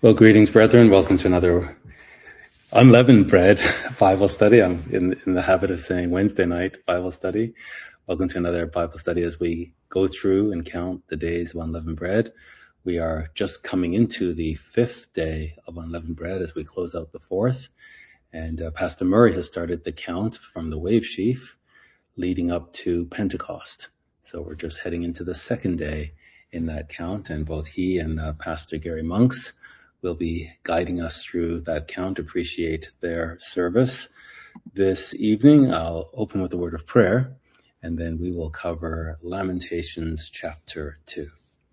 Well, greetings, brethren. Welcome to another Unleavened Bread Bible study. I'm in the habit of saying Wednesday night Bible study. Welcome to another Bible study as we go through and count the days of unleavened bread. We are just coming into the fifth day of unleavened bread as we close out the fourth. And Pastor Murray has started the count from the wave sheaf leading up to Pentecost. So we're just heading into the second day in that count, and both he and Pastor Gary Monks will be guiding us through that count. Appreciate their service. This evening, I'll open with a word of prayer, and then we will cover Lamentations chapter 2.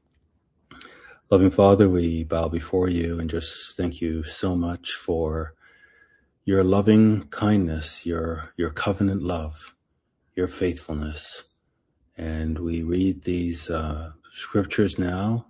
Loving Father, we bow before you and just thank you so much for your loving kindness, your covenant love, your faithfulness. And we read these scriptures now,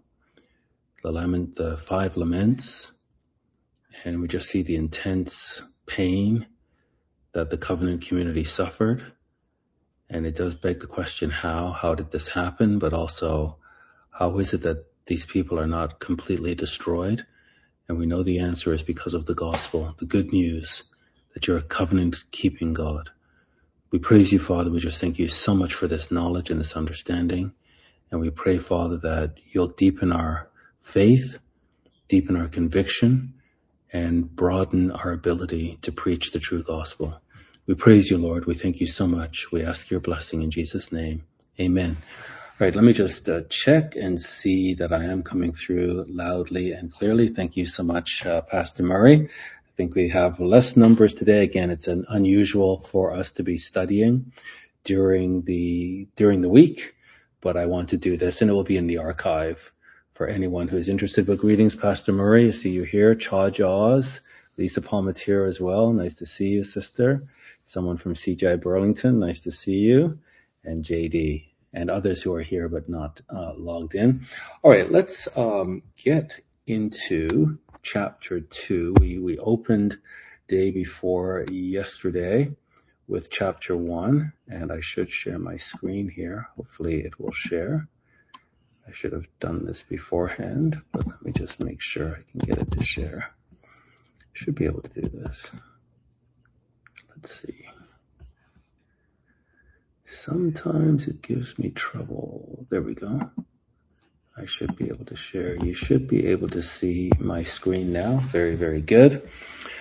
the five laments, and we just see the intense pain that the covenant community suffered. And it does beg the question, how did this happen? But also, how is it that these people are not completely destroyed? And we know the answer is because of the gospel, the good news that you're a covenant-keeping God. We praise you, Father. We just thank you so much for this knowledge and this understanding. And we pray, Father, that you'll deepen our faith, deepen our conviction, and broaden our ability to preach the true gospel. We praise you, Lord. We thank you so much. We ask your blessing in Jesus' name. Amen. All right, let me just check and see that I am coming through loudly and clearly. Thank you so much, Pastor Murray. I think we have less numbers today. Again, it's unusual for us to be studying during the week, but I want to do this, and it will be in the archive for anyone who is interested. But greetings, Pastor Murray. I see you here. Cha Jaws, Lisa Palmatier as well. Nice to see you, sister. Someone from CJ Burlington. Nice to see you. And JD and others who are here but not logged in. All right, let's get into chapter 2. We opened day before yesterday with chapter 1, and I should share my screen here. Hopefully it will share. I should have done this beforehand, but let me just make sure I can get it to share. Should be able to do this. Let's see. Sometimes it gives me trouble. There we go. I should be able to share. You should be able to see my screen now. Very, very good.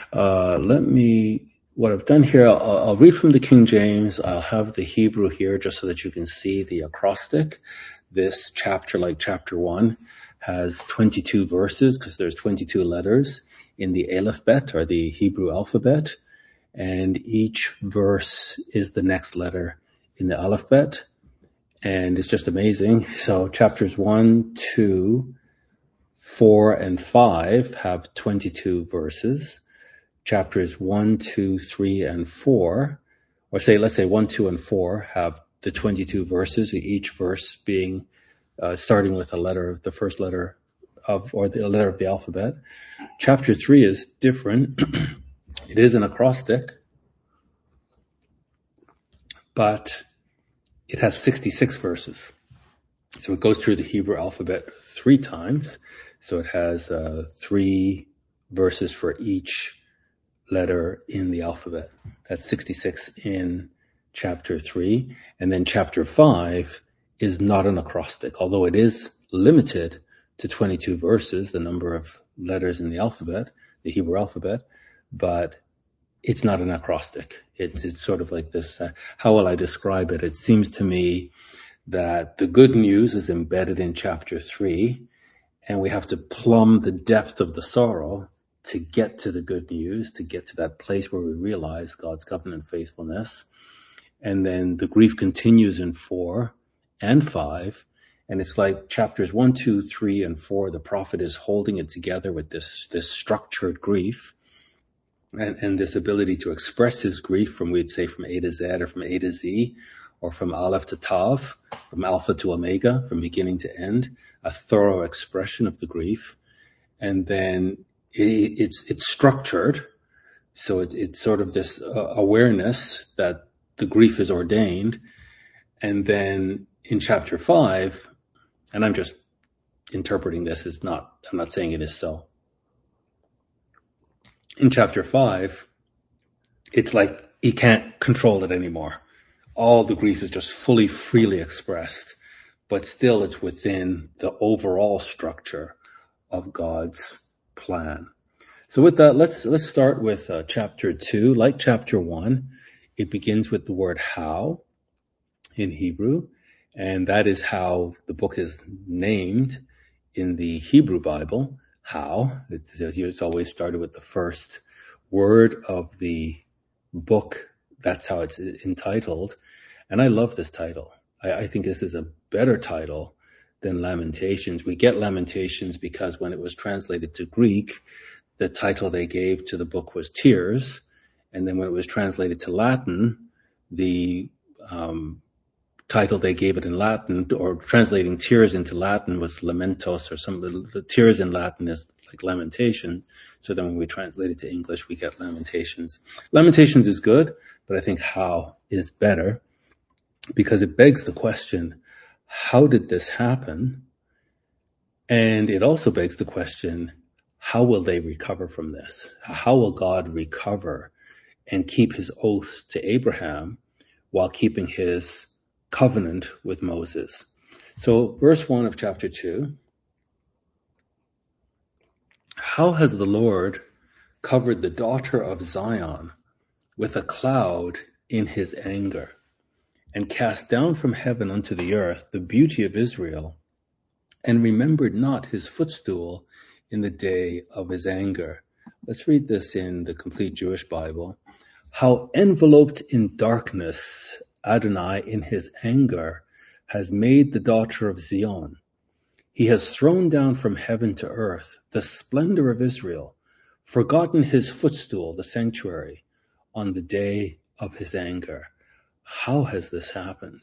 What I've done here, I'll read from the King James. I'll have the Hebrew here just so that you can see the acrostic. This chapter, like chapter 1, has 22 verses because there's 22 letters in the Aleph Bet, or the Hebrew alphabet, and each verse is the next letter in the Aleph Bet, and it's just amazing. So chapters 1, 2, 4, and 5 have 22 verses. Chapters 1, 2, 3, and 4, or let's say 1, 2, and 4 have the 22 verses, each verse being starting with the first letter of the alphabet. Chapter 3 is different. It is an acrostic, but it has 66 verses. So it goes through the Hebrew alphabet 3 times. So it has 3 verses for each letter in the alphabet. That's 66 in chapter 3. And then chapter 5 is not an acrostic, although it is limited to 22 verses, the number of letters in the alphabet, the Hebrew alphabet, but it's not an acrostic. It's sort of like this, how will I describe it? It seems to me that the good news is embedded in chapter 3, and we have to plumb the depth of the sorrow to get to the good news, to get to that place where we realize God's covenant faithfulness. And then the grief continues in 4 and 5. And it's like chapters 1, 2, 3, and 4, the prophet is holding it together with this structured grief and this ability to express his grief we'd say from A to Z, or from A to Z, or from Aleph to Tav, from Alpha to Omega, from beginning to end, a thorough expression of the grief. And then it's structured. So it's sort of this awareness that the grief is ordained. And then in chapter 5, and I'm just interpreting this, I'm not saying it is so, In chapter 5, it's like he can't control it anymore. All the grief is just freely expressed, but still it's within the overall structure of God's plan. So with that, let's start with chapter 2. Like chapter 1, it begins with the word how in Hebrew, and that is how the book is named in the Hebrew Bible. How. It's always started with the first word of the book. That's how it's entitled. And I love this title. I think this is a better title than Lamentations. We get Lamentations because when it was translated to Greek, the title they gave to the book was Tears. And then when it was translated to Latin, the title they gave it in Latin, or translating tears into Latin, was Lamentos, or the tears in Latin is like Lamentations. So then when we translate it to English, we get Lamentations. Lamentations is good, but I think how is better because it begs the question, how did this happen? And it also begs the question, how will they recover from this? How will God recover and keep his oath to Abraham while keeping his covenant with Moses? So verse 1 of chapter 2, how has the Lord covered the daughter of Zion with a cloud in his anger, and cast down from heaven unto the earth the beauty of Israel, and remembered not his footstool in the day of his anger? Let's read this in the Complete Jewish Bible. How enveloped in darkness Adonai in his anger has made the daughter of Zion. He has thrown down from heaven to earth the splendor of Israel, forgotten his footstool, the sanctuary, on the day of his anger. How has this happened?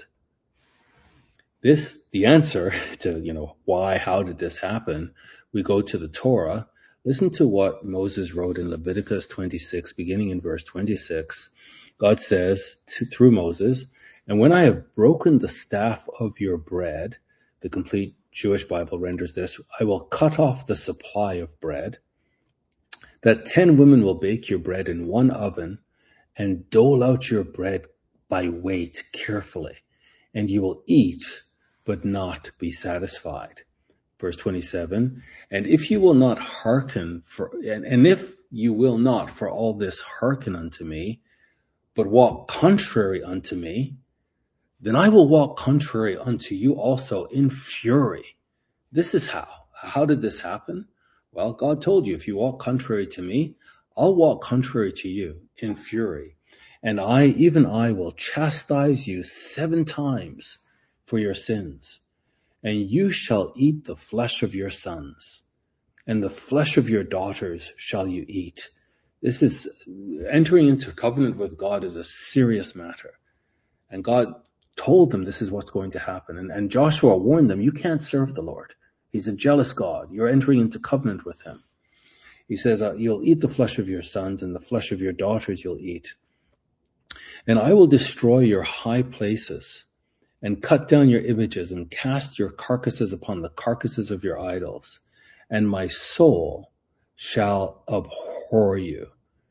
The answer to, why, how did this happen? We go to the Torah. Listen to what Moses wrote in Leviticus 26, beginning in verse 26. God says through Moses, and when I have broken the staff of your bread, the Complete Jewish Bible renders this, I will cut off the supply of bread, that 10 women will bake your bread in one oven and dole out your bread by weight carefully, and you will eat but not be satisfied. Verse 27, and if you will not hearken and if you will not for all this hearken unto me, but walk contrary unto me, then I will walk contrary unto you also in fury. This is how. How did this happen? Well, God told you, if you walk contrary to me, I'll walk contrary to you in fury. And even I will chastise you 7 times for your sins. And you shall eat the flesh of your sons, and the flesh of your daughters shall you eat. This is entering into covenant with God is a serious matter. And God told them this is what's going to happen. And Joshua warned them, you can't serve the Lord. He's a jealous God. You're entering into covenant with him. He says, you'll eat the flesh of your sons, and the flesh of your daughters you'll eat. And I will destroy your high places, and cut down your images, and cast your carcasses upon the carcasses of your idols. And my soul shall abhor you.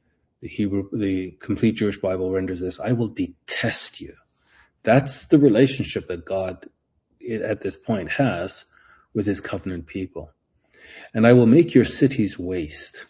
The Complete Jewish Bible renders this, I will detest you. That's the relationship that God at this point has with his covenant people. And I will make your cities waste,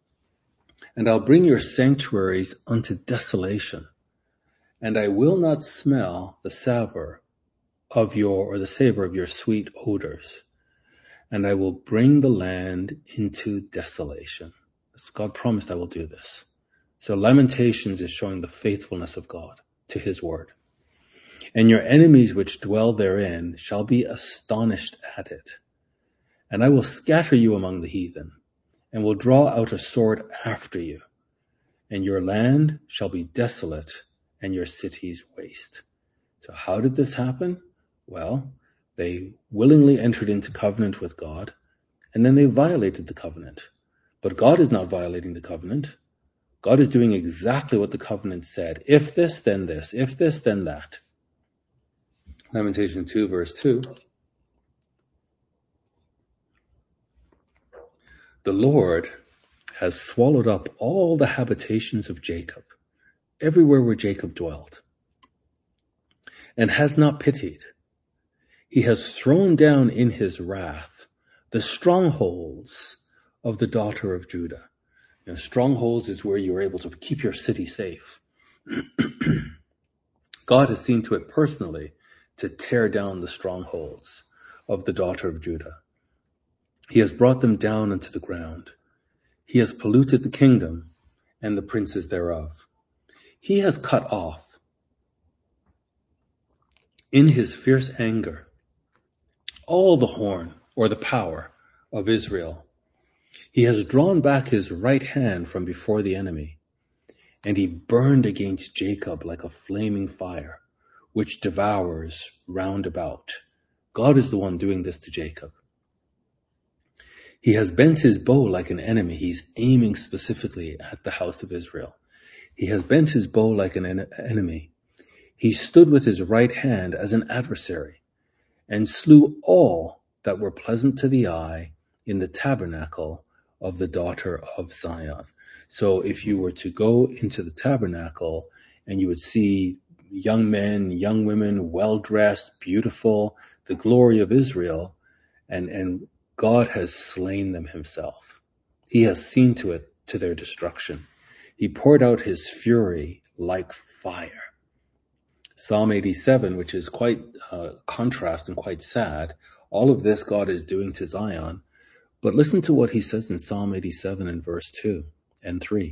and I'll bring your sanctuaries unto desolation, and I will not smell the savor of the savor of your sweet odors, and I will bring the land into desolation. God promised I will do this. So Lamentations is showing the faithfulness of God to his word. And your enemies which dwell therein shall be astonished at it. And I will scatter you among the heathen, and will draw out a sword after you. And your land shall be desolate, and your cities waste. So how did this happen? Well, they willingly entered into covenant with God, and then they violated the covenant. But God is not violating the covenant. God is doing exactly what the covenant said. If this, then this. If this, then that. Lamentation 2, verse 2. The Lord has swallowed up all the habitations of Jacob, everywhere where Jacob dwelt, and has not pitied. He has thrown down in his wrath the strongholds of the daughter of Judah. You know, strongholds is where you're able to keep your city safe. God has seen to it personally to tear down the strongholds of the daughter of Judah. He has brought them down into the ground. He has polluted the kingdom and the princes thereof. He has cut off in his fierce anger all the horn or the power of Israel. He has drawn back his right hand from before the enemy, and he burned against Jacob like a flaming fire, which devours round about. God is the one doing this to Jacob. He has bent his bow like an enemy. He's aiming specifically at the house of Israel. He has bent his bow like an enemy. He stood with his right hand as an adversary and slew all that were pleasant to the eye in the tabernacle of the daughter of Zion. So if you were to go into the tabernacle and you would see young men, young women, well-dressed, beautiful, the glory of Israel, and God has slain them himself. He has seen to it, to their destruction. He poured out his fury like fire. Psalm 87, which is quite contrast and quite sad, all of this God is doing to Zion. But listen to what he says in Psalm 87 in verse 2 and 3.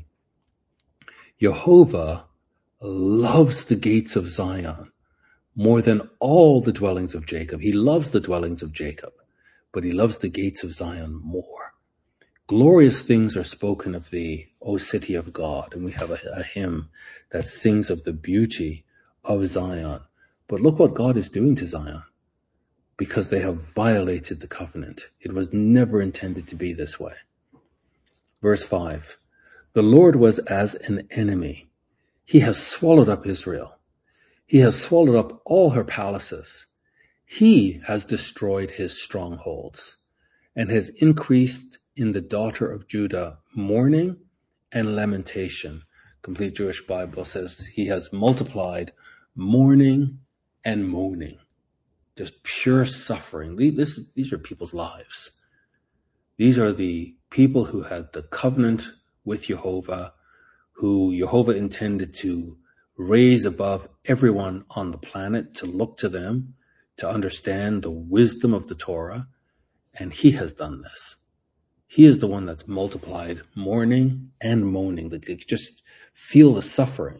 Jehovah loves the gates of Zion more than all the dwellings of Jacob. He loves the dwellings of Jacob, but he loves the gates of Zion more. Glorious things are spoken of thee, O city of God. And we have a hymn that sings of the beauty of Zion. But look what God is doing to Zion, because they have violated the covenant. It was never intended to be this way. Verse 5, the Lord was as an enemy. He has swallowed up Israel. He has swallowed up all her palaces. He has destroyed his strongholds and has increased in the daughter of Judah mourning and lamentation. Complete Jewish Bible says he has multiplied mourning and moaning. Just pure suffering. These are people's lives. These are the people who had the covenant with Jehovah, who Jehovah intended to raise above everyone on the planet, to look to them, to understand the wisdom of the Torah. And he has done this. He is the one that's multiplied mourning and moaning. That they just feel the suffering.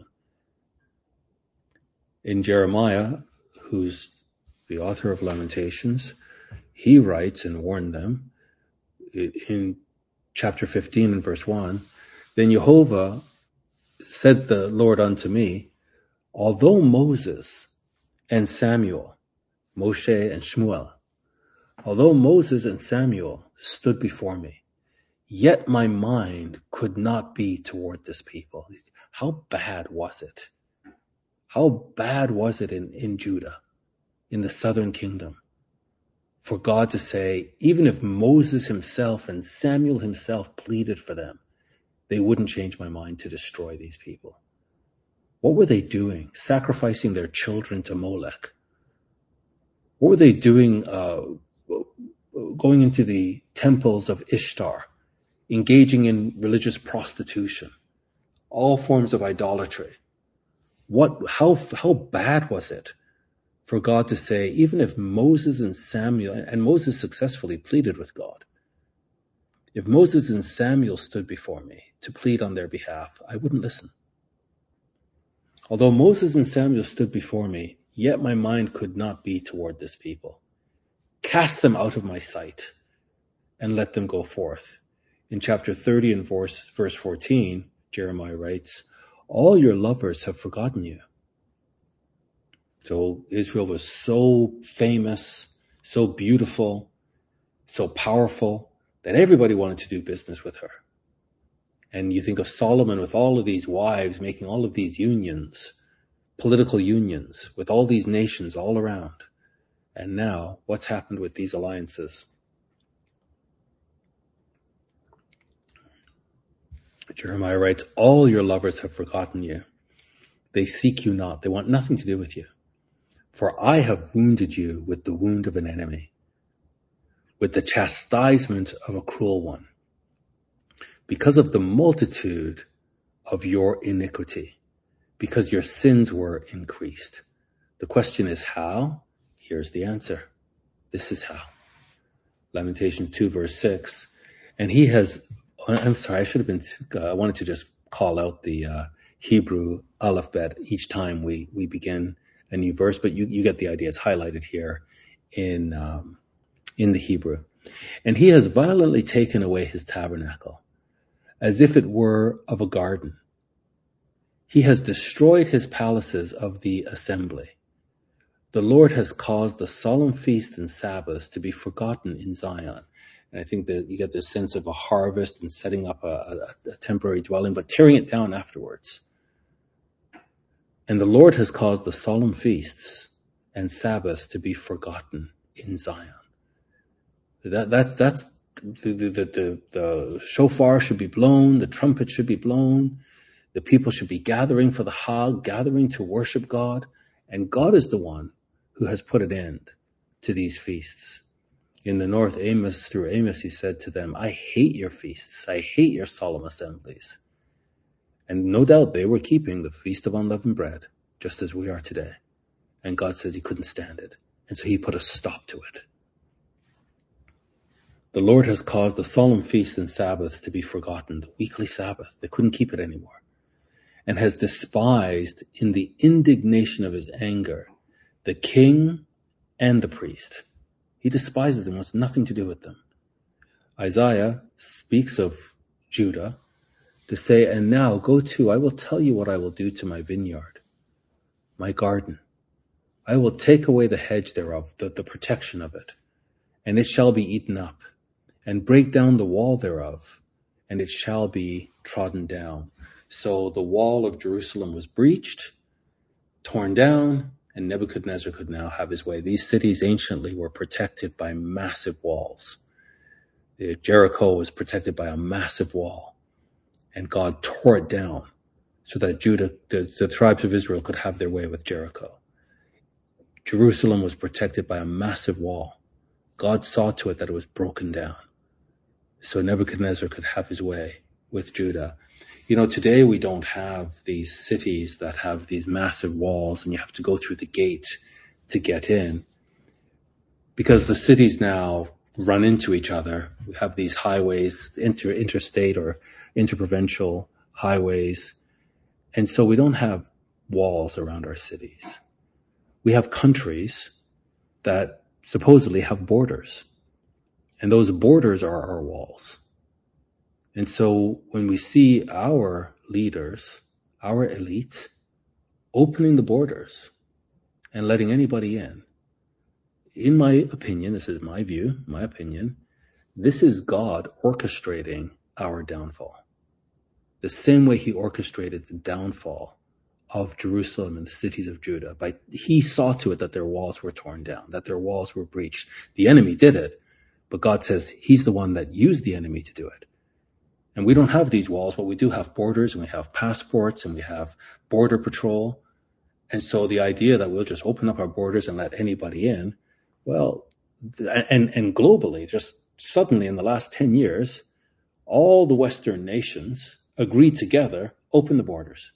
In Jeremiah, who's the author of Lamentations, he writes and warned them in chapter 15 and verse 1, then Jehovah said the Lord unto me, although Moses and Samuel, Moshe and Shmuel, although Moses and Samuel stood before me, yet my mind could not be toward this people. How bad was it? How bad was it in Judah, in the southern kingdom, for God to say, even if Moses himself and Samuel himself pleaded for them, they wouldn't change my mind to destroy these people. What were they doing? Sacrificing their children to Molech. What were they doing going into the temples of Ishtar, engaging in religious prostitution, all forms of idolatry? How bad was it for God to say, even if Moses and Samuel, and Moses successfully pleaded with God, if Moses and Samuel stood before me to plead on their behalf, I wouldn't listen. Although Moses and Samuel stood before me, yet my mind could not be toward this people. Cast them out of my sight and let them go forth. In chapter 30 and verse 14, Jeremiah writes, all your lovers have forgotten you. So Israel was so famous, so beautiful, so powerful that everybody wanted to do business with her. And you think of Solomon with all of these wives making all of these unions, political unions with all these nations all around. And now what's happened with these alliances? Jeremiah writes, all your lovers have forgotten you. They seek you not. They want nothing to do with you. For I have wounded you with the wound of an enemy, with the chastisement of a cruel one, because of the multitude of your iniquity, because your sins were increased. The question is how? Here's the answer. This is how. Lamentations 2 verse 6. And he has, I'm sorry, I wanted to just call out the Hebrew alphabet each time we begin a new verse, but you get the idea. It's highlighted here in the Hebrew. And he has violently taken away his tabernacle, as if it were of a garden. He has destroyed his palaces of the assembly. The Lord has caused the solemn feasts and Sabbaths to be forgotten in Zion. And I think that you get this sense of a harvest and setting up a temporary dwelling, but tearing it down afterwards. And the Lord has caused the solemn feasts and Sabbaths to be forgotten in Zion. That's the shofar should be blown, the trumpet should be blown, the people should be gathering for the Hag, gathering to worship God, and God is the one who has put an end to these feasts. In the north, through Amos, he said to them, I hate your feasts, I hate your solemn assemblies. And no doubt they were keeping the Feast of Unleavened Bread, just as we are today. And God says he couldn't stand it, and so he put a stop to it. The Lord has caused the solemn feasts and Sabbaths to be forgotten, the weekly Sabbath. They couldn't keep it anymore. And has despised in the indignation of his anger the king and the priest. He despises them, wants nothing to do with them. Isaiah speaks of Judah to say, and now go to, I will tell you what I will do to my vineyard, my garden. I will take away the hedge thereof, the protection of it, and it shall be eaten up, and break down the wall thereof, and it shall be trodden down. So the wall of Jerusalem was breached, torn down, and Nebuchadnezzar could now have his way. These cities anciently were protected by massive walls. Jericho was protected by a massive wall, and God tore it down so that Judah, the tribes of Israel, could have their way with Jericho. Jerusalem was protected by a massive wall. God saw to it that it was broken down, so Nebuchadnezzar could have his way with Judah. You know, today we don't have these cities that have these massive walls and you have to go through the gate to get in, because the cities now run into each other. We have these highways, interstate or interprovincial highways, and so we don't have walls around our cities. We have countries that supposedly have borders, and those borders are our walls. And so when we see our leaders, our elite, opening the borders and letting anybody in my opinion, this is my view, my opinion, this is God orchestrating our downfall. The same way he orchestrated the downfall of Jerusalem and the cities of Judah. He saw to it that their walls were torn down, that their walls were breached. The enemy did it, but God says he's the one that used the enemy to do it. And we don't have these walls, but we do have borders, and we have passports, and we have border patrol. And so the idea that we'll just open up our borders and let anybody in, well, and globally, just suddenly in the last 10 years, all the Western nations agreed together, open the borders.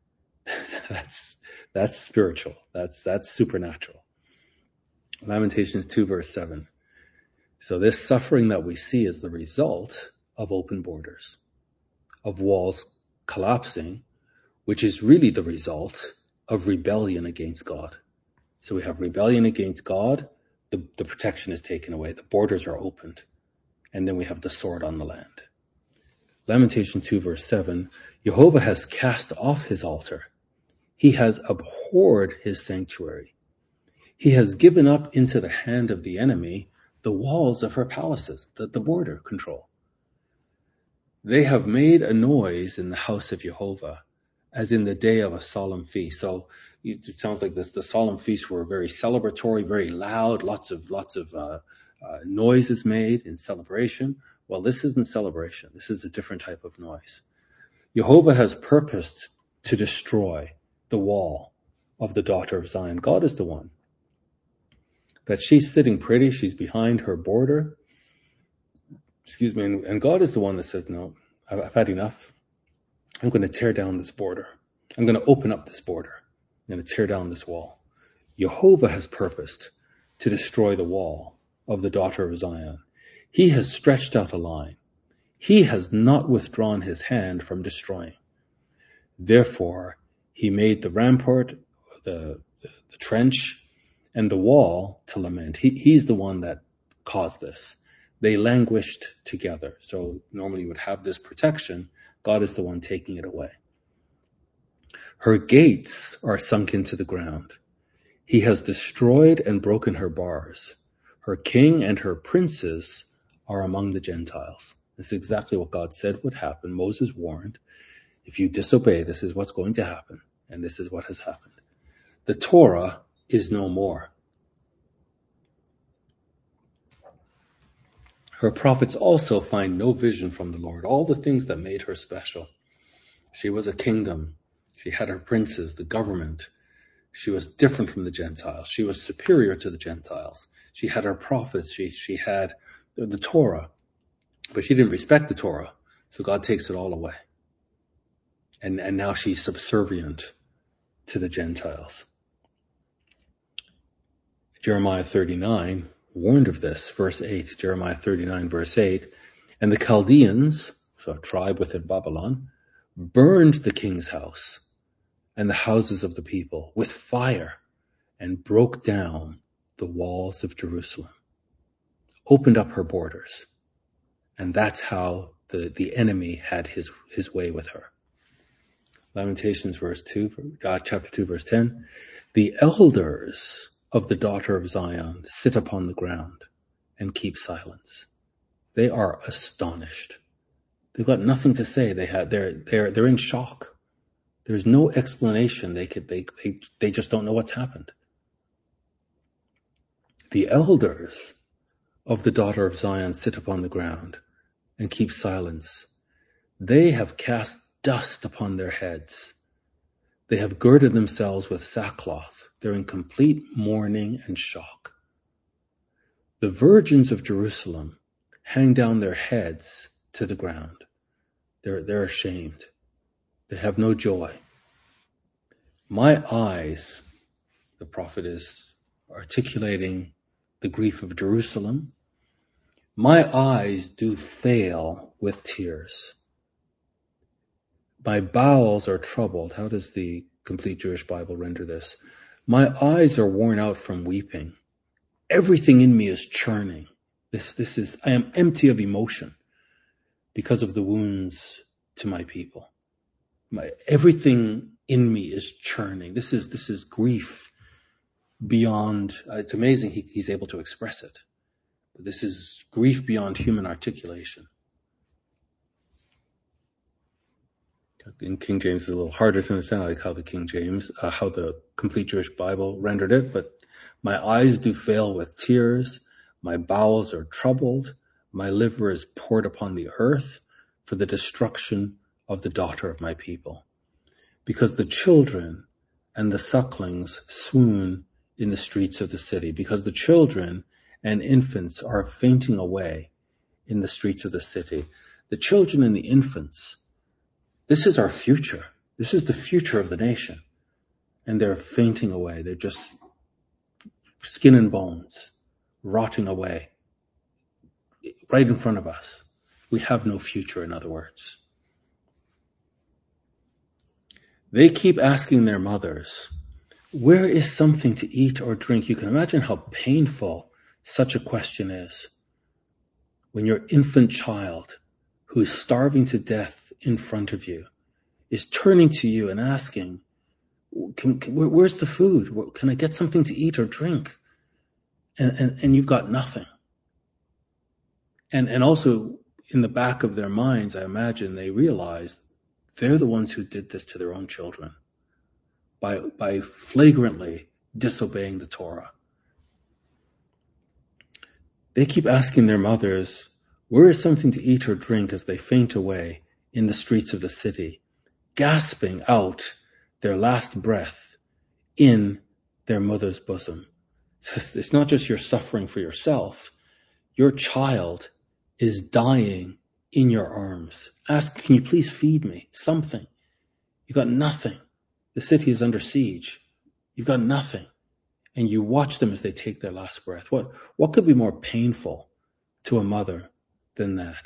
That's spiritual. That's supernatural. Lamentations 2 verse 7. So this suffering that we see is the result of open borders, of walls collapsing, which is really the result of rebellion against God. So we have rebellion against God, the protection is taken away, the borders are opened, and then we have the sword on the land. Lamentation 2 verse 7, Jehovah has cast off his altar. He has abhorred his sanctuary. He has given up into the hand of the enemy the walls of her palaces, the border control. They have made a noise in the house of Jehovah, as in the day of a solemn feast. So it sounds like the solemn feasts were very celebratory, very loud, lots of noises made in celebration. Well, this isn't celebration. This is a different type of noise. Jehovah has purposed to destroy the wall of the daughter of Zion. God is the one. That she's sitting pretty, she's behind her border. And God is the one that says, no, I've had enough. I'm going to tear down this border. I'm going to open up this border. I'm going to tear down this wall. Jehovah has purposed to destroy the wall of the daughter of Zion. He has stretched out a line. He has not withdrawn his hand from destroying. Therefore, he made the rampart, the trench, and the wall to lament. He's the one that caused this. They languished together. So normally you would have this protection. God is the one taking it away. Her gates are sunk into the ground. He has destroyed and broken her bars. Her king and her princes are among the Gentiles. This is exactly what God said would happen. Moses warned, if you disobey, this is what's going to happen. And this is what has happened. The Torah is no more. Her prophets also find no vision from the Lord. All the things that made her special. She was a kingdom. She had her princes, the government. She was different from the Gentiles. She was superior to the Gentiles. She had her prophets. She had the Torah. But she didn't respect the Torah. So God takes it all away. And now she's subservient to the Gentiles. Jeremiah 39 warned of this. Verse 8, Jeremiah 39, verse 8. And the Chaldeans, so a tribe within Babylon, burned the king's house and the houses of the people with fire and broke down the walls of Jerusalem, opened up her borders. And that's how the enemy had his way with her. Lamentations chapter 2, verse 10. The elders of the daughter of Zion sit upon the ground and keep silence. They are astonished. They've got nothing to say. They're in shock. There's no explanation. They just don't know what's happened. The elders of the daughter of Zion sit upon the ground and keep silence. They have cast dust upon their heads. They have girded themselves with sackcloth. They're in complete mourning and shock. The virgins of Jerusalem hang down their heads to the ground. They're ashamed. They have no joy. My eyes, the prophet is articulating the grief of Jerusalem. My eyes do fail with tears. My bowels are troubled. How does the Complete Jewish Bible render this? My eyes are worn out from weeping. Everything in me is churning. I am empty of emotion because of the wounds to my people. Everything in me is churning. This is grief beyond, it's amazing he's able to express it. But this is grief beyond human articulation. In King James, it's a little harder to understand, like how the Complete Jewish Bible rendered it. But my eyes do fail with tears. My bowels are troubled. My liver is poured upon the earth for the destruction of the daughter of my people. Because the children and the sucklings swoon in the streets of the city. Because the children and infants are fainting away in the streets of the city. The children and the infants, this is our future. This is the future of the nation. And they're fainting away. They're just skin and bones, rotting away right in front of us. We have no future, in other words. They keep asking their mothers, where is something to eat or drink? You can imagine how painful such a question is. When your infant child, who is starving to death in front of you, is turning to you and asking, where's the food? Can I get something to eat or drink? And you've got nothing. And also in the back of their minds, I imagine they realize they're the ones who did this to their own children by flagrantly disobeying the Torah. They keep asking their mothers, where is something to eat or drink, as they faint away in the streets of the city, gasping out their last breath in their mother's bosom. It's not just you're suffering for yourself. Your child is dying in your arms. Ask, can you please feed me? Something. You've got nothing. The city is under siege. You've got nothing. And you watch them as they take their last breath. What could be more painful to a mother than that?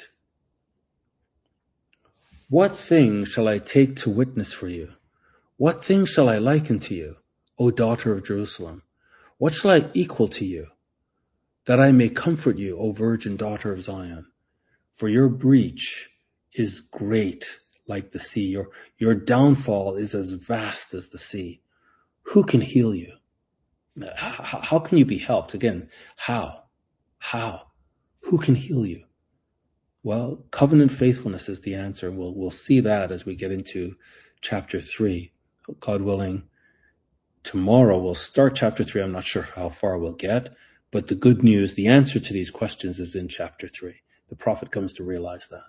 What thing shall I take to witness for you? What thing shall I liken to you, O daughter of Jerusalem? What shall I equal to you, that I may comfort you, O virgin daughter of Zion? For your breach is great like the sea. Your downfall is as vast as the sea. Who can heal you? How can you be helped? Again, how? Who can heal you? Well, covenant faithfulness is the answer. We'll see that as we get into chapter 3. God willing, tomorrow we'll start chapter 3. I'm not sure how far we'll get, but the good news, the answer to these questions is in chapter 3. The prophet comes to realize that.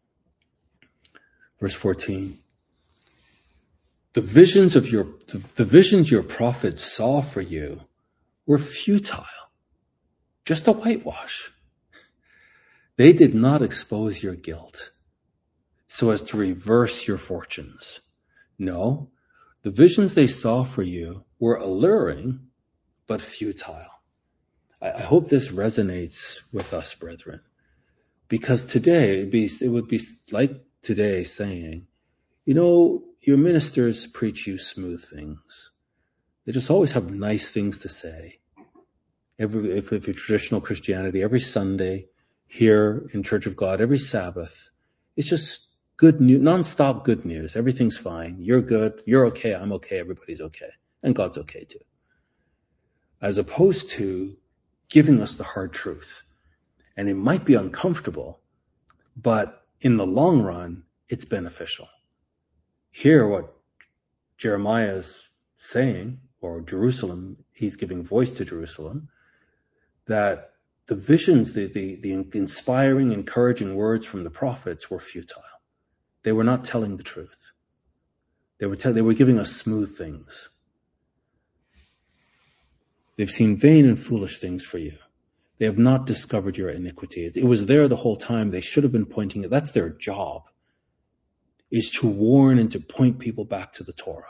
Verse 14. The visions your prophets saw for you were futile, just a whitewash. They did not expose your guilt so as to reverse your fortunes. No, the visions they saw for you were alluring, but futile. I hope this resonates with us, brethren, because today it would be like today saying, your ministers preach you smooth things. They just always have nice things to say. If you're traditional Christianity, every Sunday here in Church of God, every Sabbath, it's just good news, non-stop good news. Everything's fine. You're good. You're okay. I'm okay. Everybody's okay. And God's okay too. As opposed to giving us the hard truth. And it might be uncomfortable, but in the long run, it's beneficial. Hear what Jeremiah is saying, or Jerusalem, he's giving voice to Jerusalem, that the visions, the inspiring, encouraging words from the prophets were futile. They were not telling the truth. They were giving us smooth things. They've seen vain and foolish things for you. They have not discovered your iniquity. It was there the whole time. They should have been pointing it. That's their job, is to warn and to point people back to the Torah.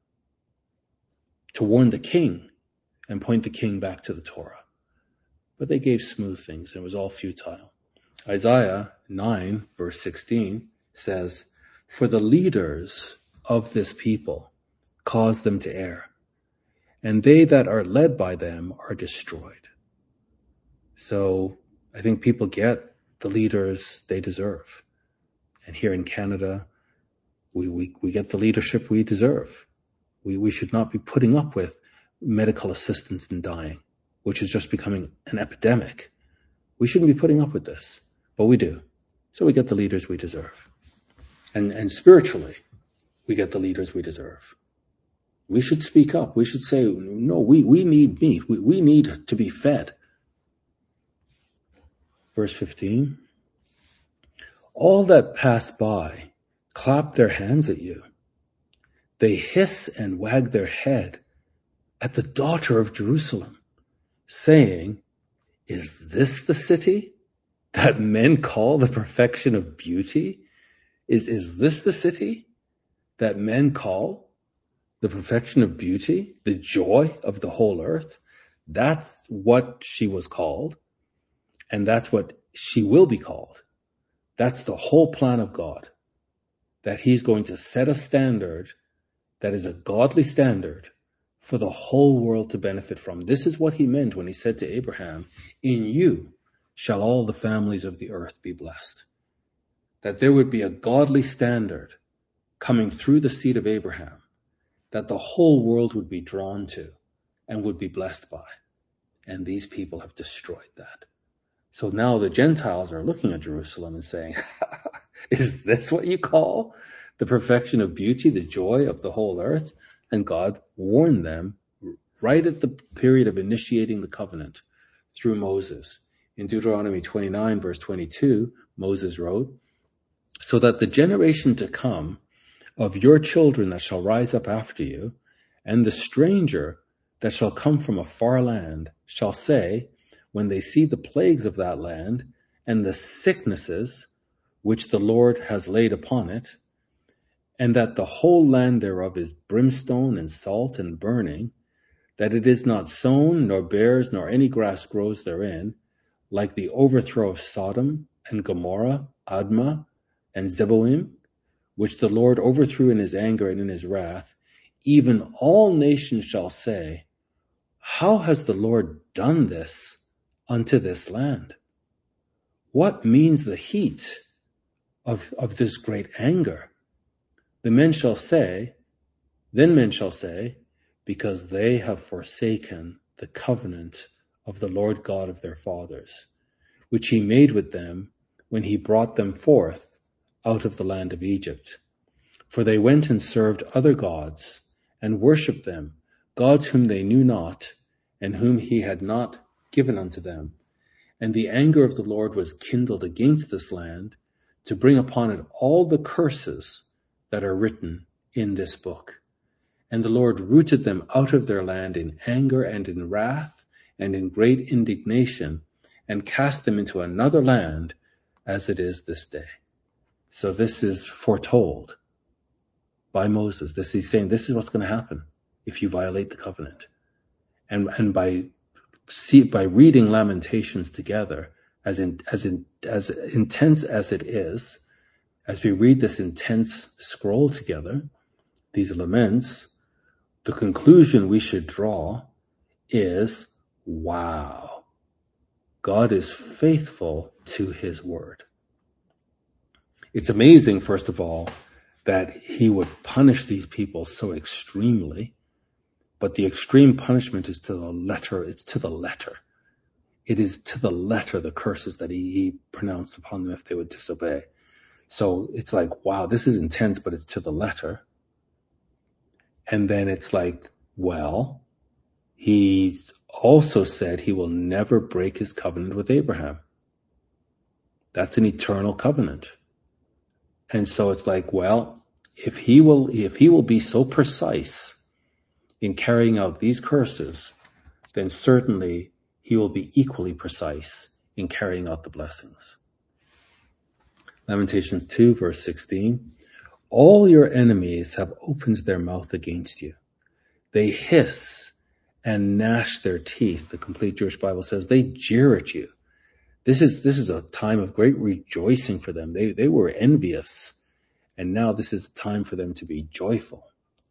To warn the king and point the king back to the Torah. But they gave smooth things, and it was all futile. Isaiah 9, verse 16 says, "For the leaders of this people cause them to err, and they that are led by them are destroyed." So I think people get the leaders they deserve. And here in Canada, we get the leadership we deserve. We should not be putting up with medical assistance in dying, which is just becoming an epidemic. We shouldn't be putting up with this, but we do. So we get the leaders we deserve. And spiritually, we get the leaders we deserve. We should speak up. We should say, no, we need meat. We need to be fed. Verse 15, all that pass by clap their hands at you. They hiss and wag their head at the daughter of Jerusalem, saying, is this the city that men call the perfection of beauty? Is this the city that men call the perfection of beauty, the joy of the whole earth? That's what she was called, and that's what she will be called. That's the whole plan of God, that he's going to set a standard that is a godly standard for the whole world to benefit from. This is what he meant when he said to Abraham, in you shall all the families of the earth be blessed. That there would be a godly standard coming through the seed of Abraham that the whole world would be drawn to and would be blessed by. And these people have destroyed that. So now the Gentiles are looking at Jerusalem and saying, is this what you call the perfection of beauty, the joy of the whole earth? And God warned them right at the period of initiating the covenant through Moses. In Deuteronomy 29, verse 22, Moses wrote, so that the generation to come of your children that shall rise up after you, and the stranger that shall come from a far land, shall say, when they see the plagues of that land, and the sicknesses which the Lord has laid upon it, and that the whole land thereof is brimstone and salt and burning, that it is not sown, nor bears, nor any grass grows therein, like the overthrow of Sodom and Gomorrah, Admah, and Zeboim, which the Lord overthrew in his anger and in his wrath, even all nations shall say, how has the Lord done this unto this land? What means the heat of this great anger? Then men shall say, because they have forsaken the covenant of the Lord God of their fathers, which he made with them when he brought them forth out of the land of Egypt. For they went and served other gods, and worshipped them, gods whom they knew not, and whom he had not given unto them. And the anger of the Lord was kindled against this land, to bring upon it all the curses that are written in this book. And the Lord rooted them out of their land in anger and in wrath and in great indignation, and cast them into another land, as it is this day. So this is foretold by Moses. He's saying this is what's going to happen if you violate the covenant. And by reading Lamentations together, as intense as it is, as we read this intense scroll together, these laments, the conclusion we should draw is, wow, God is faithful to his word. It's amazing, first of all, that he would punish these people so extremely, but the extreme punishment is to the letter. It's to the letter. It is to the letter the curses that he pronounced upon them if they would disobey. So it's like, wow, this is intense, but it's to the letter. And then it's like, well, he's also said he will never break his covenant with Abraham. That's an eternal covenant. And so it's like, well, if he will be so precise in carrying out these curses, then certainly he will be equally precise in carrying out the blessings. Lamentations 2, verse 16. All your enemies have opened their mouth against you. They hiss and gnash their teeth. The Complete Jewish Bible says they jeer at you. This is a time of great rejoicing for them. They were envious, and now this is a time for them to be joyful.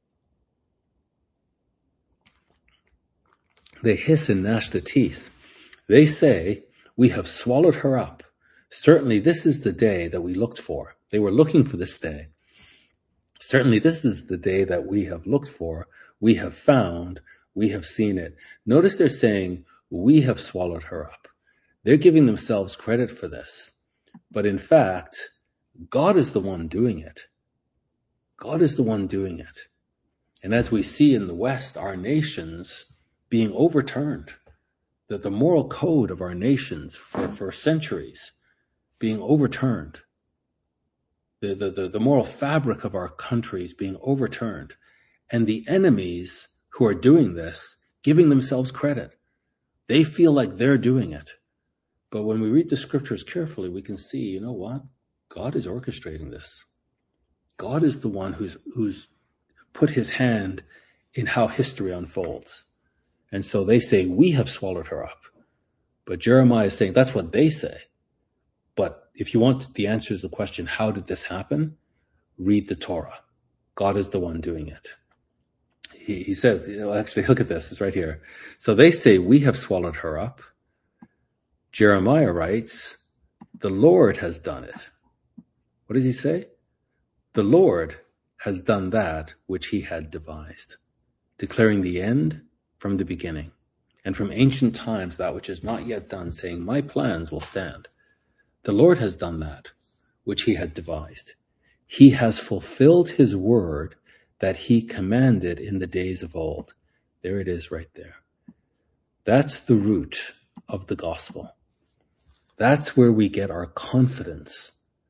They hiss and gnash the teeth. They say, we have swallowed her up. Certainly this is the day that we looked for. They were looking for this day. Certainly this is the day that we have looked for. We have found. We have seen it. Notice they're saying, we have swallowed her up. They're giving themselves credit for this. But in fact, God is the one doing it. God is the one doing it. And as we see in the West, our nations being overturned, that the moral code of our nations for centuries being overturned, the moral fabric of our countries being overturned, and the enemies who are doing this giving themselves credit. They feel like they're doing it. But when we read the scriptures carefully, we can see, you know what? God is orchestrating this. God is the one who's put his hand in how history unfolds. And so they say, we have swallowed her up. But Jeremiah is saying that's what they say. But if you want the answer to the question, how did this happen? Read the Torah. God is the one doing it. He says, actually, look at this. It's right here. So they say, we have swallowed her up. Jeremiah writes, the Lord has done it. What does he say? The Lord has done that which he had devised, declaring the end from the beginning, and from ancient times that which is not yet done, saying, my plans will stand. The Lord has done that which he had devised. He has fulfilled his word that he commanded in the days of old. There it is right there. That's the root of the gospel. That's where we get our confidence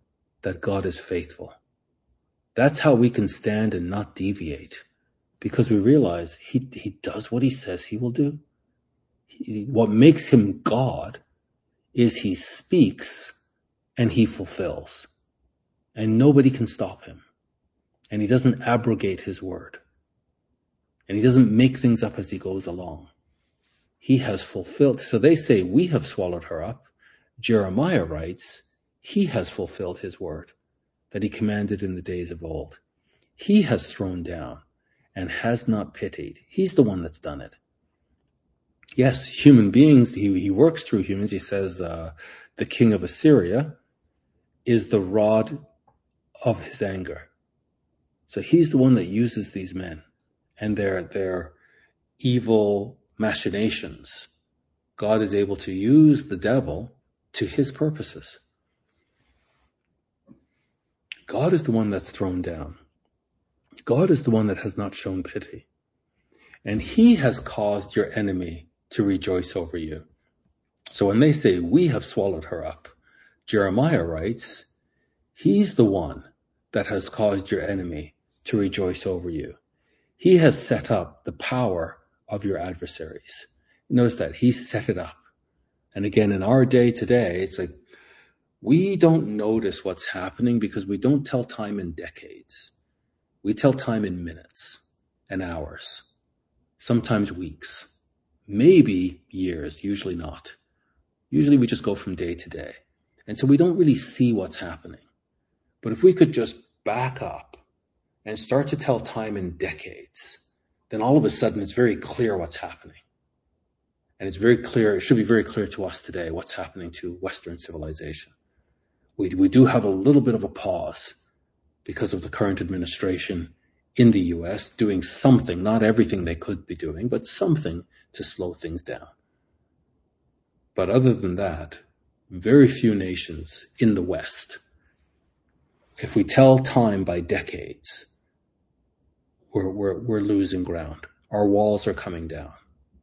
that God is faithful. That's how we can stand and not deviate, because we realize he does what he says he will do. What makes him God is he speaks and he fulfills, and nobody can stop him. And he doesn't abrogate his word, and he doesn't make things up as he goes along. He has fulfilled. So they say, we have swallowed her up. Jeremiah writes, he has fulfilled his word that he commanded in the days of old. He has thrown down and has not pitied. He's the one that's done it. Yes, human beings, he works through humans. He says the king of Assyria is the rod of his anger. So he's the one that uses these men and their evil machinations. God is able to use the devil to his purposes. God is the one that's thrown down. God is the one that has not shown pity. And he has caused your enemy to rejoice over you. So when they say, we have swallowed her up, Jeremiah writes, he's the one that has caused your enemy to rejoice over you. He has set up the power of your adversaries. Notice that he set it up. And again, in our day today, it's like we don't notice what's happening because we don't tell time in decades. We tell time in minutes and hours, sometimes weeks, maybe years, usually not. Usually we just go from day to day. And so we don't really see what's happening. But if we could just back up and start to tell time in decades, then all of a sudden it's very clear what's happening. And it's very clear, it should be very clear to us today what's happening to Western civilization. We do have a little bit of a pause because of the current administration in the US doing something, not everything they could be doing, but something to slow things down. But other than that, very few nations in the West, if we tell time by decades, we're losing ground. Our walls are coming down.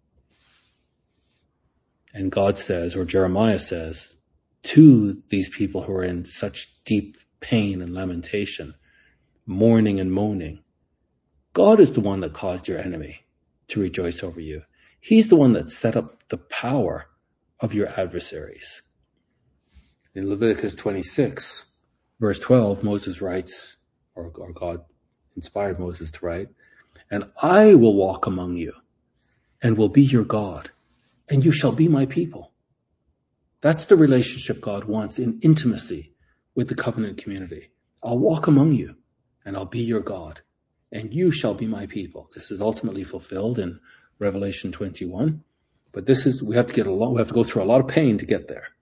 And God says, or Jeremiah says, to these people who are in such deep pain and lamentation, mourning and moaning, God is the one that caused your enemy to rejoice over you. He's the one that set up the power of your adversaries. In Leviticus 26, verse 12, Moses writes, or God inspired Moses to write, and I will walk among you and will be your God, and you shall be my people. That's the relationship God wants in intimacy with the covenant community. I'll walk among you and I'll be your God, and you shall be my people. This is ultimately fulfilled in Revelation 21. But we have to go through a lot of pain to get there.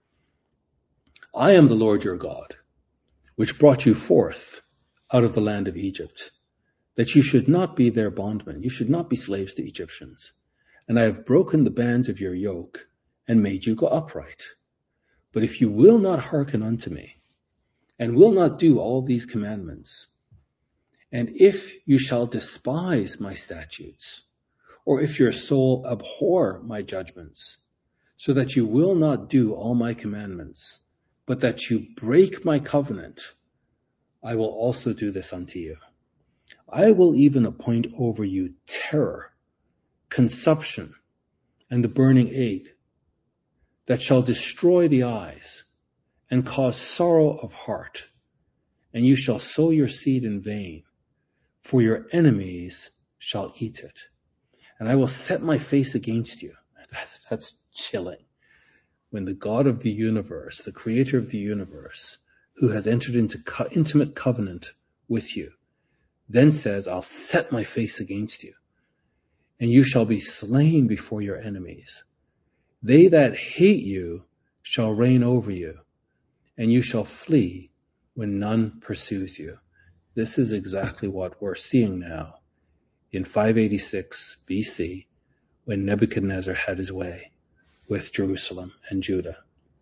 I am the Lord your God, which brought you forth out of the land of Egypt, that you should not be their bondmen. You should not be slaves to Egyptians. And I have broken the bands of your yoke and made you go upright. But if you will not hearken unto me, and will not do all these commandments, and if you shall despise my statutes, or if your soul abhor my judgments, so that you will not do all my commandments, but that you break my covenant, I will also do this unto you. I will even appoint over you terror, consumption, and the burning ague, that shall destroy the eyes and cause sorrow of heart, and you shall sow your seed in vain, for your enemies shall eat it. And I will set my face against you. That's chilling. When the God of the universe, the creator of the universe, who has entered into intimate covenant with you, then says, I'll set my face against you, and you shall be slain before your enemies. They that hate you shall reign over you, and you shall flee when none pursues you. This is exactly what we're seeing now in 586 BC, when Nebuchadnezzar had his way with Jerusalem and Judah.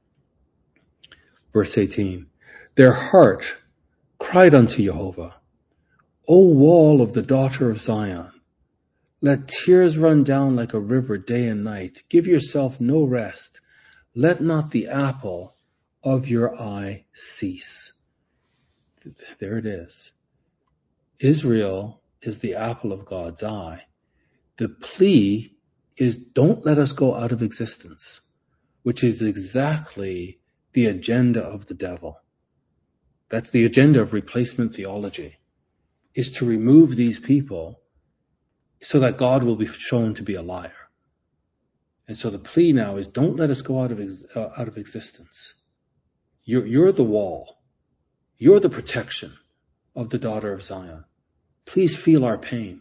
Verse 18, their heart cried unto Jehovah, O wall of the daughter of Zion, let tears run down like a river day and night. Give yourself no rest. Let not the apple of your eye cease. there it is. Israel is the apple of God's eye. The plea is, don't let us go out of existence, which is exactly the agenda of the devil. That's the agenda of replacement theology, is to remove these people so that God will be shown to be a liar. And so the plea now is, don't let us go out of existence. You're the wall. You're the protection of the daughter of Zion. Please feel our pain.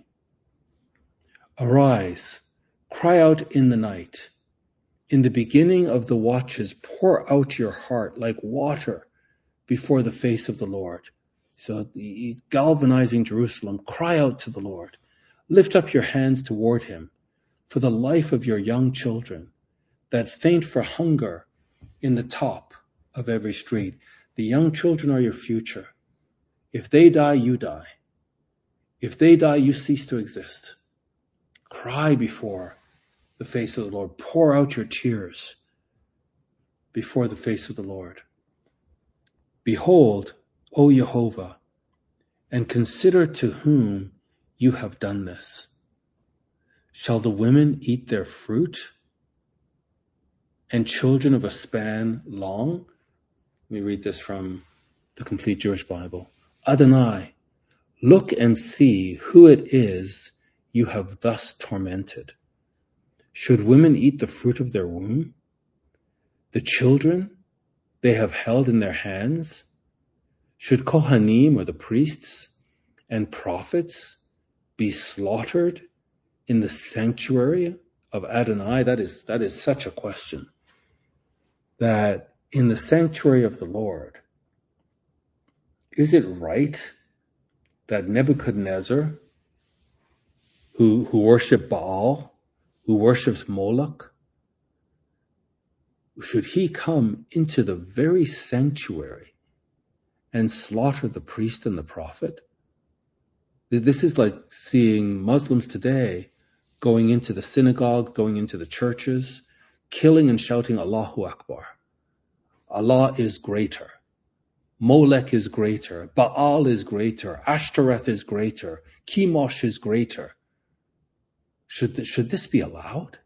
Arise, cry out in the night. In the beginning of the watches, pour out your heart like water before the face of the Lord. So he's galvanizing Jerusalem. Cry out to the Lord. Lift up your hands toward him for the life of your young children that faint for hunger in the top of every street. The young children are your future. If they die, you die. If they die, you cease to exist. Cry before the face of the Lord. Pour out your tears before the face of the Lord. Behold, O Jehovah, and consider to whom you have done this. Shall the women eat their fruit, and children of a span long? Let me read this from the Complete Jewish Bible. Adonai, look and see who it is you have thus tormented. Should women eat the fruit of their womb? The children they have held in their hands? Should Kohanim, or the priests, and prophets be slaughtered in the sanctuary of Adonai? That is such a question. That in the sanctuary of the Lord, is it right that Nebuchadnezzar, who worshipped Baal, who worships Moloch, should he come into the very sanctuary and slaughter the priest and the prophet? This is like seeing Muslims today going into the synagogue, going into the churches, killing and shouting Allahu Akbar. Allah is greater. Molech is greater. Baal is greater. Ashtoreth is greater. Chemosh is greater. Should this be allowed?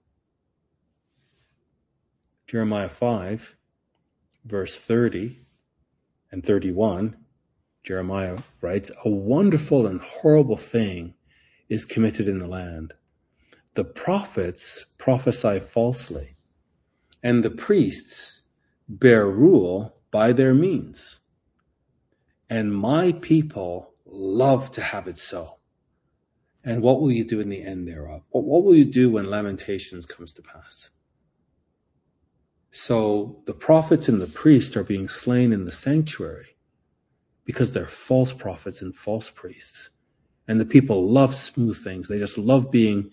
Jeremiah 5, verse 30 and 31, Jeremiah writes, a wonderful and horrible thing is committed in the land. The prophets prophesy falsely, and the priests bear rule by their means. And my people love to have it so. And what will you do in the end thereof? What will you do when Lamentations comes to pass? So the prophets and the priests are being slain in the sanctuary because they're false prophets and false priests. And the people love smooth things. They just love being,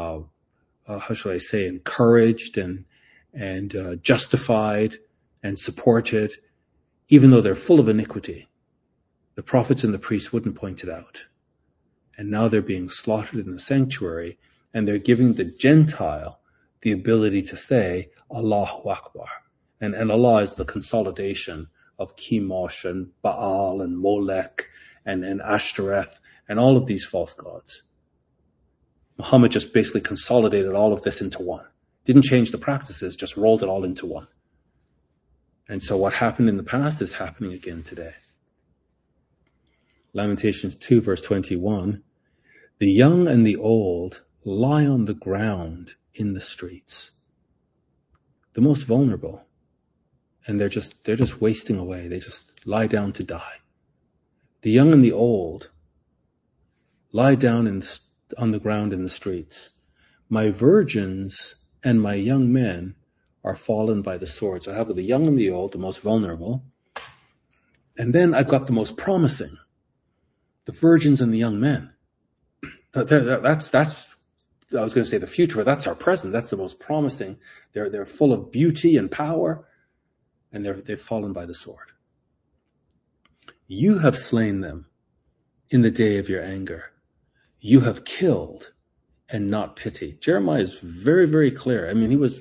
encouraged and justified and supported, even though they're full of iniquity. The prophets and the priests wouldn't point it out. And now they're being slaughtered in the sanctuary, and they're giving the Gentile the ability to say Allahu Akbar. And Allah is the consolidation of Chemosh and Baal and Molech and Ashtoreth and all of these false gods. Muhammad just basically consolidated all of this into one. Didn't change the practices, just rolled it all into one. And so what happened in the past is happening again today. Lamentations 2 verse 21, the young and the old lie on the ground in the streets. The most vulnerable. And they're just wasting away. They just lie down to die. The young and the old lie down on the ground in the streets. My virgins and my young men are fallen by the sword. So I have the young and the old, the most vulnerable. And then I've got the most promising, the virgins and the young men. That's I was going to say the future, but that's our present. That's the most promising. They're full of beauty and power, and they've fallen by the sword. You have slain them in the day of your anger. You have killed and not pitied. Jeremiah is very, very clear. I mean, he was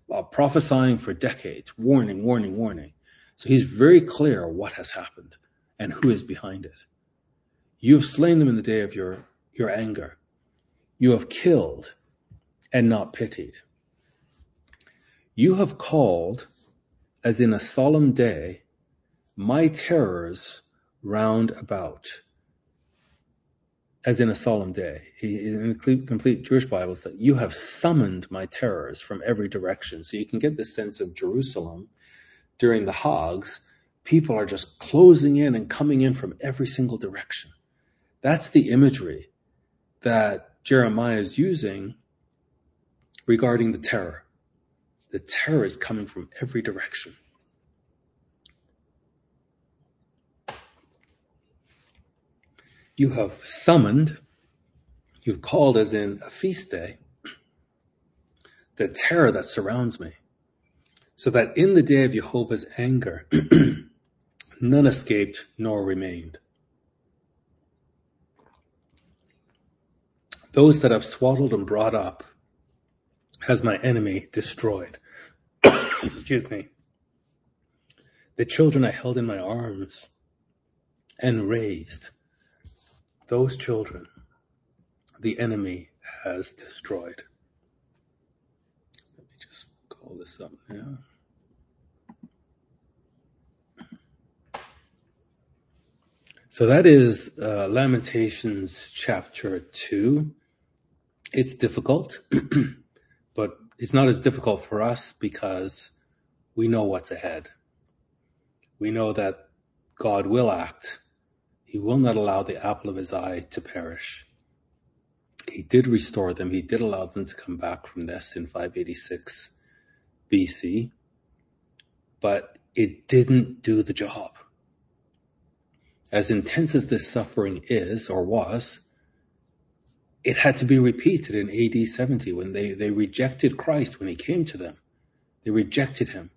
prophesying for decades, warning. So he's very clear what has happened. and who is behind it. You have slain them in the day of your anger. You have killed and not pitied. You have called, as in a solemn day, my terrors round about. As in a solemn day. In the complete Jewish Bible, it's that you have summoned my terrors from every direction. So you can get this sense of Jerusalem during the Hags. People are just closing in and coming in from every single direction. That's the imagery that Jeremiah is using regarding the terror. The terror is coming from every direction. You have summoned, you've called as in a feast day, the terror that surrounds me, so that in the day of Jehovah's anger, none escaped nor remained. Those that I've swaddled and brought up has my enemy destroyed. Excuse me. The children I held in my arms and raised, those children the enemy has destroyed. Let me just call this up now. So that is Lamentations chapter 2. It's difficult, but it's not as difficult for us because we know what's ahead. We know that God will act. He will not allow the apple of his eye to perish. He did restore them. He did allow them to come back from this in 586 BC, but it didn't do the job. As intense as this suffering is or was, it had to be repeated in AD 70 when they rejected Christ when he came to them. They rejected him.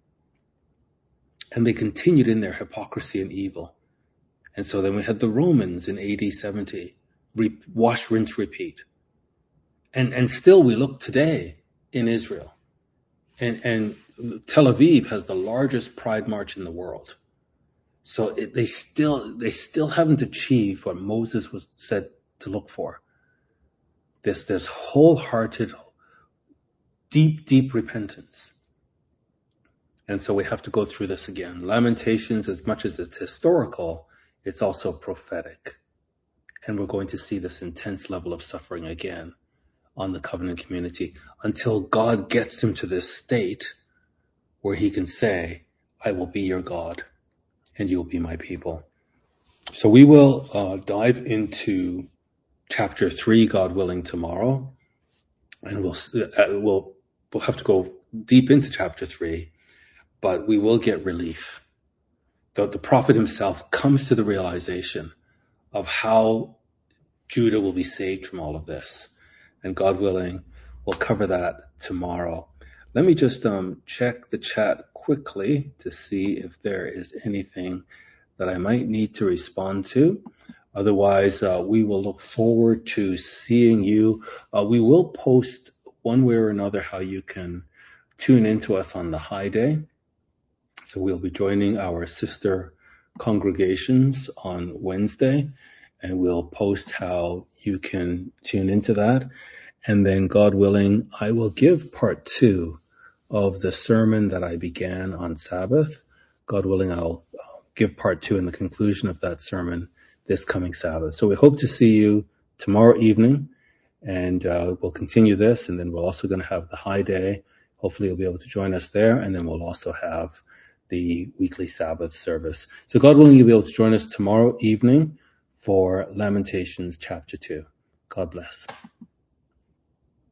And they continued in their hypocrisy and evil. And so then we had the Romans in AD 70, wash, rinse, repeat. And still we look today in Israel. And Tel Aviv has the largest pride march in the world. So they still haven't achieved what Moses was said to look for. This wholehearted, deep repentance. And so we have to go through this again. Lamentations, as much as it's historical, it's also prophetic. And we're going to see this intense level of suffering again on the covenant community until God gets them to this state where he can say, I will be your God and you will be my people. So we will dive into chapter 3, God willing, tomorrow. And we'll have to go deep into chapter 3, but we will get relief. The prophet himself comes to the realization of how Judah will be saved from all of this. And God willing, we'll cover that tomorrow. Let me just check the chat quickly to see if there is anything that I might need to respond to. Otherwise, we will look forward to seeing you. We will post one way or another how you can tune into us on the high day. So we'll be joining our sister congregations on Wednesday, and we'll post how you can tune into that. And then, God willing, I will give part 2 of the sermon that I began on Sabbath. God willing, I'll give part 2 in the conclusion of that sermon this coming Sabbath. So we hope to see you tomorrow evening, and we'll continue this, and then we're also going to have the high day. Hopefully you'll be able to join us there, and then we'll also have the weekly Sabbath service. So God willing, you'll be able to join us tomorrow evening for Lamentations chapter 2. God bless.